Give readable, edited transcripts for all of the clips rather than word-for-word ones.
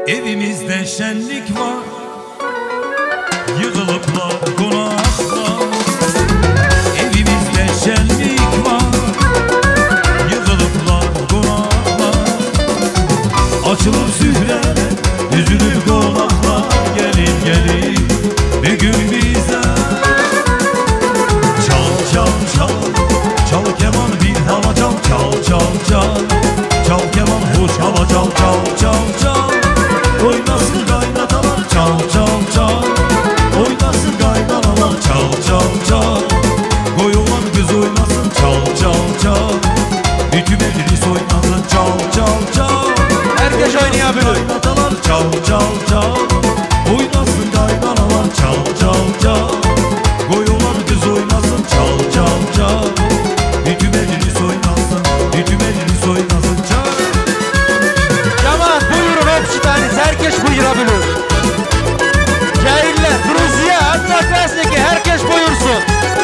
Evimizde şenlik var, yığılıplar konaklar. Evimizde şenlik var, yığılıplar konaklar. Açılır süfreler, düzülür konaklar. Gelin gelin bir gün bize. Çal çal çal, çal keman bir hava çal. Çal çal çal, çal keman hoş hava çal. Çal çal çal, oynasın kaynatalar. Çal çal çal, oynasın kaynanalar. Çal çal çal, koy olan kız oynasın. Çal çal çal, bütün meclis oynasın. Çal çal çal, herkes oynayabilir. Kaynatalar çal çal çal, oynasın kaynanalar. Çal çal çal, koy olan kız oynasın. Çal çal çal, bütün meclis oynasın. Bütün meclis oynasın. Çal. Cemaat buyurun, hepsi tanesi, herkes buyurabilir. Cahiller, Ruziye, hatta klasdaki herkes buyursun.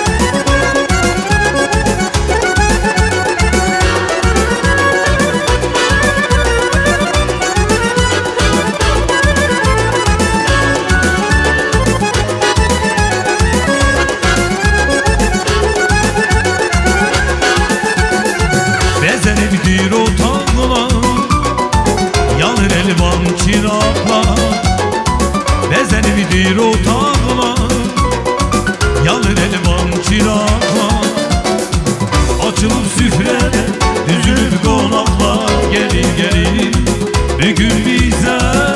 Bezenimdir o tanrılar, yanır elvan çıraklar. Bezenimdir o tanrılar, yanır elvan çıraklar. Açılır süfreler, düzülür konaklar. Gelin gelin bir gün bize.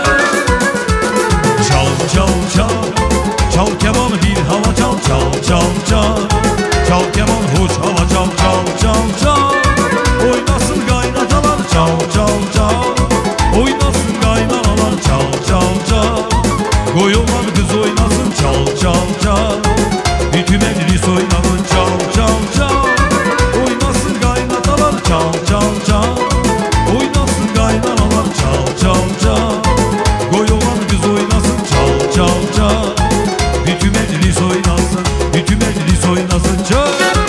Çal çal çal, çal keman bir hava çal. Çal çal çal, çal keman hoş hava çal. Çal çal çal, oynasın kaynatalar. Çal çal çal, oynasın kaynanalar. Çal çal çal, koy olan kız oynasın. Çal çal çal, bütün meclis oynasın. Çal çal çal, oynasın kaynatalar. Çal çal çal, oynasın kaynanalar. Çal çal çal, koy olan kız oynasın. Çal çal çal, bütün meclis oynasın. Bütün meclis oynasın. Çal.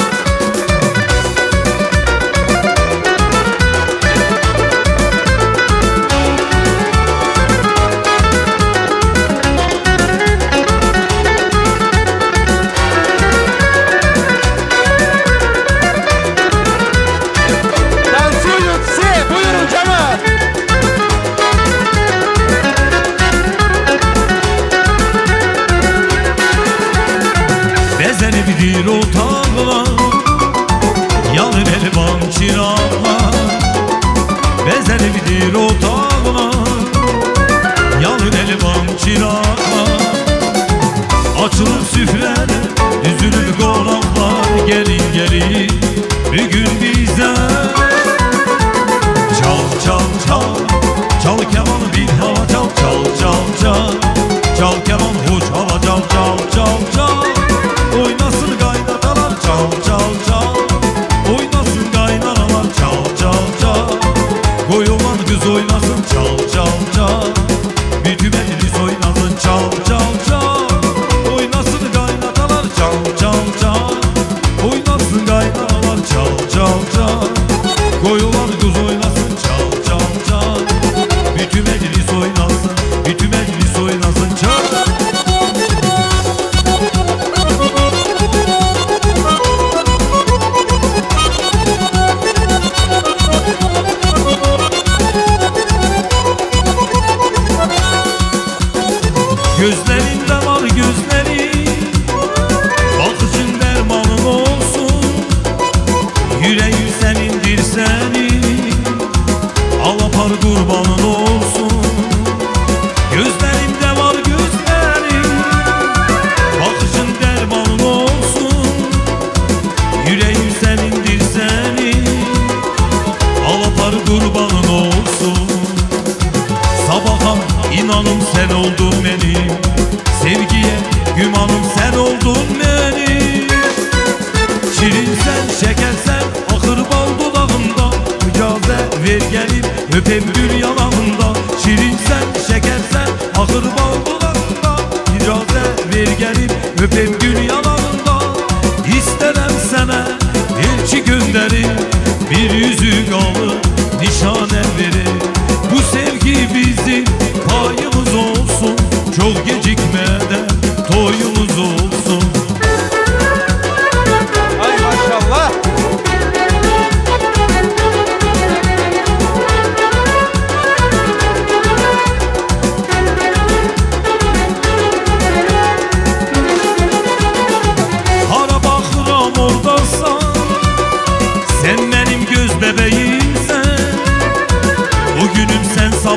Bezenebilir o tanrılar, yanır elvan çıraklar. Bezenebilir o tanrılar, yanır elvan çıraklar. Açılır süfreler, düzülür konaklar. Gelin gelin bir gün bize. Çal çal çal, çal keman bir hava çal. Çal çal çal, çal keman hoş hava çal. Çal çal çal, oynasın kaynatalar. Çal çal çal, oynasın kaynanalar. Çal çal çal, koy olan kız oynasın. Çal çal çal, bütün meclis oynasın. Çal çal çal, oynasın kaynatalar. Çal çal çal, oynasın kaynanalar. Çal çal çal, koy olan kız oynasın. Çal çal çal, bütün meclis oynasın. Bütün meclis oynasın. Çal. Gözlerinde var gözleri, bakışın dermanın olsun. Yüreğin senindir senin, alapar kurbanın olsun. Gözlerinde var gözleri, bakışın dermanın olsun. Yüreğin senindir senin, alapar kurbanın olsun. Sabaha inanım sen oldun benim, sevgiye gümanım sen oldun benim. Şirin sen, şeker sen, akır bal dudağında. İcaze ver gelip öpem gül yanağında. Şirin sen, şeker sen, akır bal dudağında. İcaze ver gelip öpem gül yanağında. İsterem sana elçi gönderin, bir yüzük alır nişane verir. Bu sevgi bizim pay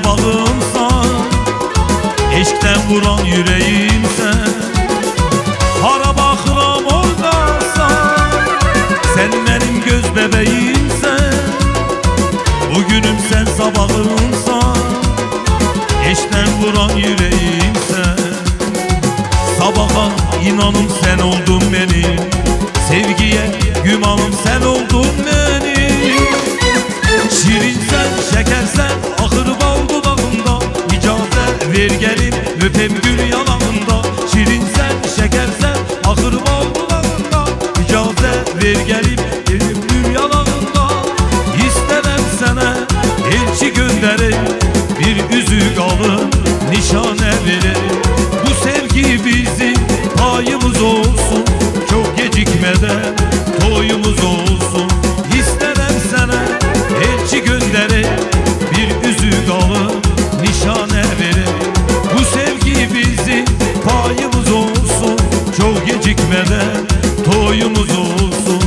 sabahımsan, eşkten vuran yüreğimsen, hara baxıram ordasan, sen benim göz bebeğimsen, bugünüm sen sabahımsan, eşkten vuran yüreğimsen. Sabaha inanım sen oldun benim, sevgiye gümanım sen oldun benim. Şirinsen, şekersen, ahır bal dudağında, icazə ver gelin öpem gül yanağında. Şirinsen, şekersen, ahır bal dudağında, icazə ver gelin öpem gül yanağında. İstəməm sənə elçi gönderim, bir üzük alın nişane verir. Bu sevgi bizim payımız olsun, çok gecikmeden toyumuz olsun. İstəməm sənə elçi gönderir, bir üzük alın nişane verir. Bu sevgi bizim payımız olsun, çok gecikmeden toyumuz olsun.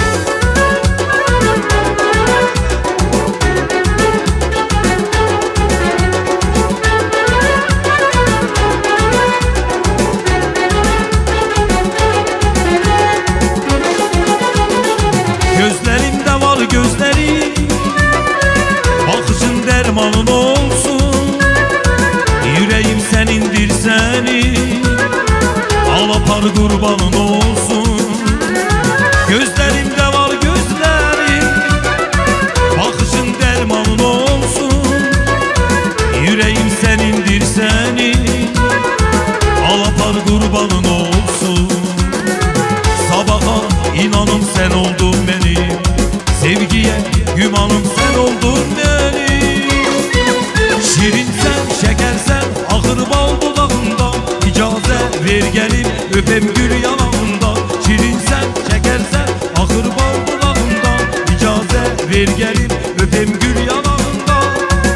Gözlerimde var gözlerim, bakışın dermanın olsun. Yüreğim senindir senin, alapar kurbanın olsun. Gözlerimde var gözlerim, bakışın dermanın olsun. Yüreğim senindir senin, alapar kurbanın olsun. Sabaha inanım sen oldun benim, sevgiye gümanım sen oldun benim. Şirinsen, şekersen, ahır bal dudağında, icazə ver gelin öpem gül yanağında. Şirinsen, şekersen, ahır bal dudağında, icazə ver gelin öpem gül yanağında.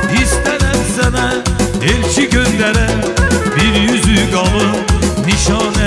İstenen sana elçi göndere, bir yüzük alın nişan